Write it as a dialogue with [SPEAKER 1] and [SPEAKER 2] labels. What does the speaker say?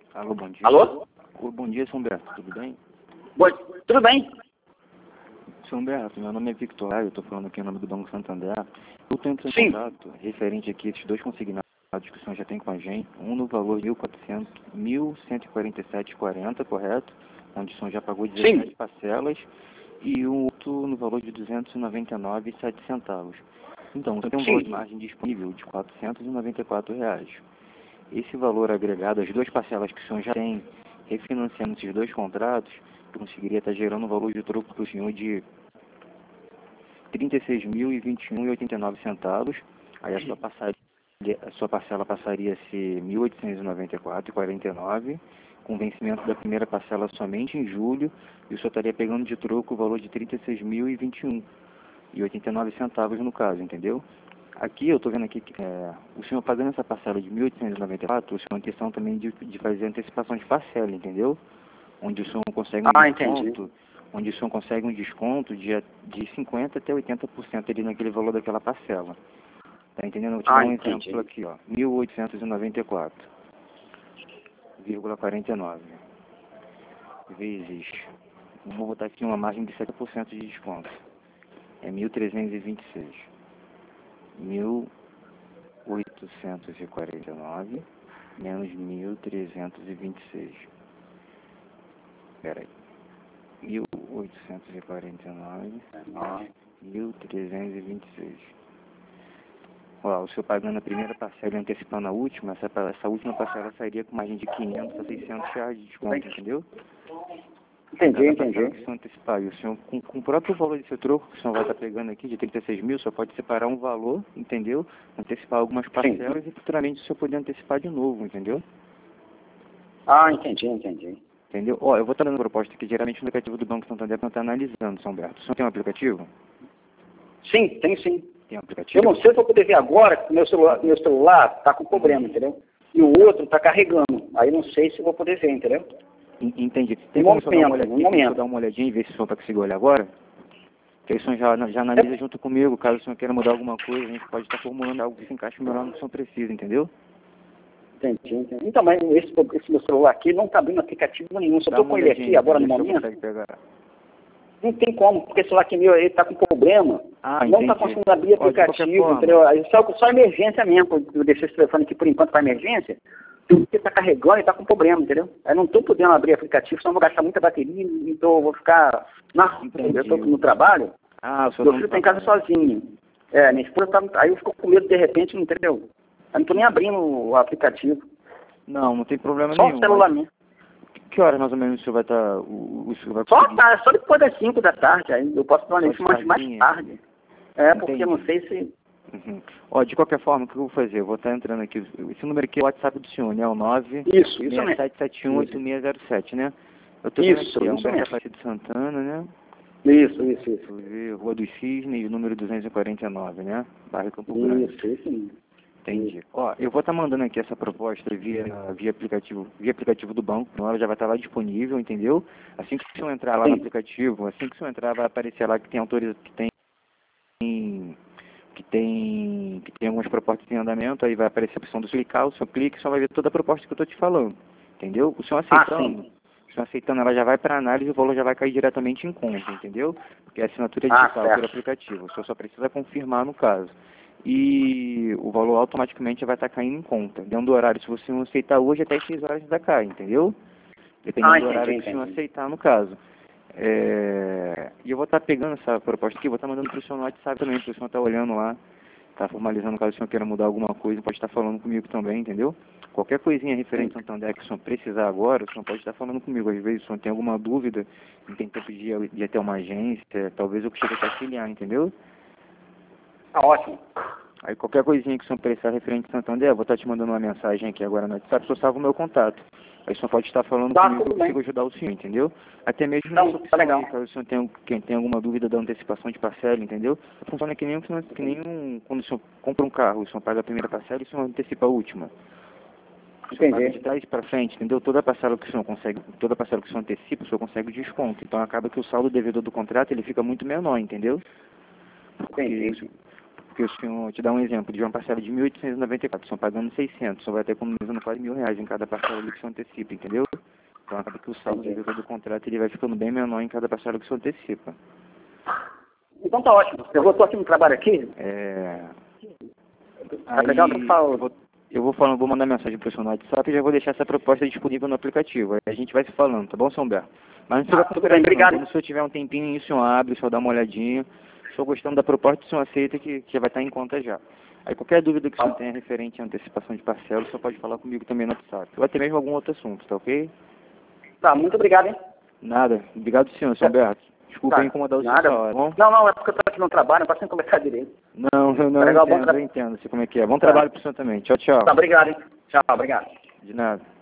[SPEAKER 1] Alô, bom dia.
[SPEAKER 2] Alô?
[SPEAKER 1] Bom dia, São Humberto, tudo bem?
[SPEAKER 2] Oi, tudo bem?
[SPEAKER 1] São Humberto, meu nome é Victor, eu estou falando aqui em nome do Banco Santander. Eu estou entrando
[SPEAKER 2] Sim.
[SPEAKER 1] em contato referente aqui a esses dois consignados que o senhor já tem com a gente. Um no valor de 1.147,40, correto? Onde o senhor já pagou 17 parcelas. E um outro no valor de R$ 299,07. Então, você tem um valor de margem disponível de R$ 494. Esse valor agregado, as duas parcelas que o senhor já tem, refinanciando esses dois contratos, conseguiria estar gerando um valor de troco para o senhor de R$ 36.021,89. Aí a sua parcela passaria a ser R$ 1.894,49, com vencimento da primeira parcela somente em julho, e o senhor estaria pegando de troco o valor de R$ 36.021,89 no caso, entendeu? Aqui eu estou vendo aqui que o senhor pagando essa parcela de R$ 1.894, o senhor tem questão também de fazer antecipação de parcela, entendeu? Onde o senhor consegue um desconto, onde o senhor consegue um desconto de 50% até 80% ali naquele valor daquela parcela. Tá entendendo? Vou te dar um exemplo aqui, ó. 1.894,49 vezes, vou botar aqui uma margem de 7% de desconto. É 1.326. 1.849 menos 1.326. Peraí. 1.849, 1.326. Ó, o senhor pagando a primeira parcela e antecipando a última, essa última parcela sairia com margem de 500 a 600 reais de desconto, entendeu?
[SPEAKER 2] Entendi.
[SPEAKER 1] Que o senhor antecipar. E o senhor, com o próprio valor desse troco que o senhor vai estar pegando aqui, de 36 mil, o senhor pode separar um valor, entendeu? Antecipar algumas parcelas e futuramente o senhor poder antecipar de novo, entendeu?
[SPEAKER 2] Entendi.
[SPEAKER 1] Entendeu? Ó, eu vou estar dando proposta aqui, geralmente no aplicativo do Banco Santander para estar analisando, São Berto. O senhor tem um aplicativo?
[SPEAKER 2] Sim, tem sim.
[SPEAKER 1] Tem um aplicativo?
[SPEAKER 2] Eu não sei se eu vou poder ver agora, porque meu celular tá com problema, entendeu? E o outro tá carregando. Aí não sei se eu vou poder ver, entendeu?
[SPEAKER 1] Entendi. Tem como o senhor dar uma olhadinha e ver se o senhor vai conseguir olhar agora? Que aí o senhor já analisa junto comigo. Caso o senhor queira mudar alguma coisa, a gente pode estar formulando algo que se encaixe melhor no que o senhor precisa, entendeu?
[SPEAKER 2] Entendi. Então, mas esse meu celular aqui não tá abrindo aplicativo nenhum. Só tô com ele aqui agora no momento. Não tem como, porque o celular aqui meu, ele tá com problema. Não tá conseguindo abrir aplicativo, entendeu? Só emergência mesmo. Eu deixei esse telefone aqui por enquanto para emergência, porque tá carregando e tá com problema, entendeu? Eu não tô podendo abrir aplicativo, senão vou gastar muita bateria, então vou ficar na rua, eu tô no trabalho. Meu filho tá em casa sozinho. Minha esposa tá. Aí eu fico com medo de repente, entendeu? Eu não tô nem abrindo o aplicativo.
[SPEAKER 1] Não tem problema
[SPEAKER 2] nenhum.
[SPEAKER 1] Só
[SPEAKER 2] o celular mesmo.
[SPEAKER 1] Que horas mais ou menos o senhor vai estar...
[SPEAKER 2] Só depois das 5 da tarde, aí eu posso planejar mais tarde. Porque eu não sei se...
[SPEAKER 1] Ó, de qualquer forma, o que eu vou fazer? Eu vou estar entrando aqui. Esse número aqui é o WhatsApp do senhor, né? O 967718607, né? Eu tô vendo aqui, é Humberto Aparecido Santana, né?
[SPEAKER 2] Isso.
[SPEAKER 1] Rua dos Cisnes, número 249, né? Bairro Campo Grande.
[SPEAKER 2] Isso.
[SPEAKER 1] Entendi. Ó, eu vou estar mandando aqui essa proposta via aplicativo do banco, ela já vai estar lá disponível, entendeu? Assim que o senhor entrar lá no aplicativo, assim que o senhor entrar, vai aparecer lá que tem algumas propostas em andamento, aí vai aparecer a opção do clicar, o senhor clica e só vai ver toda a proposta que eu estou te falando, entendeu? O senhor aceitando, ela já vai para análise e o valor já vai cair diretamente em conta, entendeu? Porque a assinatura é digital pelo aplicativo, o senhor só precisa confirmar no caso. E o valor automaticamente vai estar caindo em conta. Dentro do horário, se você não aceitar hoje, até 6 horas já cai, entendeu? Dependendo do horário que o senhor aceitar, no caso. E eu vou estar pegando essa proposta aqui, vou estar mandando para o senhor no WhatsApp também, para o senhor estar olhando lá, tá formalizando, caso o senhor queira mudar alguma coisa, pode estar falando comigo também, entendeu? Qualquer coisinha referente ao Santander que o senhor precisar agora, o senhor pode estar falando comigo. Às vezes o senhor tem alguma dúvida, não tem tempo de ir até uma agência, talvez eu chegue até auxiliar, entendeu?
[SPEAKER 2] Tá ótimo.
[SPEAKER 1] Aí qualquer coisinha que o senhor precisar referente ao Santander, eu vou estar te mandando uma mensagem aqui agora no WhatsApp, o senhor salva o meu contato. Aí o senhor pode estar falando comigo que eu consigo ajudar o senhor, entendeu? Até mesmo nessa opção aí, caso o senhor tenha alguma dúvida da antecipação de parcela, entendeu? Funciona que nem quando o senhor compra um carro, o senhor paga a primeira parcela e o senhor antecipa a última. O senhor paga de trás para frente, entendeu? Toda parcela que o senhor antecipa, o senhor consegue desconto. Então acaba que o saldo devedor do contrato ele fica muito menor, entendeu? Porque Porque o senhor, te dá um exemplo, de uma parcela de 1.894, o senhor pagando 600, o senhor vai ter economizando quase R$ 1.000 em cada parcela ali que o senhor antecipa, entendeu? Então acaba que o saldo do contrato ele vai ficando bem menor em cada parcela que o senhor antecipa.
[SPEAKER 2] Então tá ótimo. Eu estou aqui no trabalho aqui.
[SPEAKER 1] Aí, vou mandar mensagem para o senhor no WhatsApp e já vou deixar essa proposta disponível no aplicativo. Aí a gente vai se falando, tá bom, São Humberto? Mas não se preocupe,
[SPEAKER 2] obrigado.
[SPEAKER 1] Quando o senhor tiver um tempinho, o senhor abre, o senhor dá uma olhadinha. Se o senhor gostando da proposta, o senhor aceita que já vai estar em conta já. Aí qualquer dúvida que o senhor tenha referente à antecipação de parcela, o senhor pode falar comigo também no WhatsApp. Ou até mesmo algum outro assunto, tá ok?
[SPEAKER 2] Tá, muito obrigado, hein?
[SPEAKER 1] Nada. Obrigado, senhor, São Humberto. Desculpa incomodar o senhor, tá bom?
[SPEAKER 2] Não, é porque eu estou aqui no trabalho, não posso nem conversar direito.
[SPEAKER 1] Não, eu entendo, sei como é que é. Bom trabalho pro senhor também. Tchau, tchau.
[SPEAKER 2] Tá, obrigado, hein? Tchau, obrigado.
[SPEAKER 1] De nada.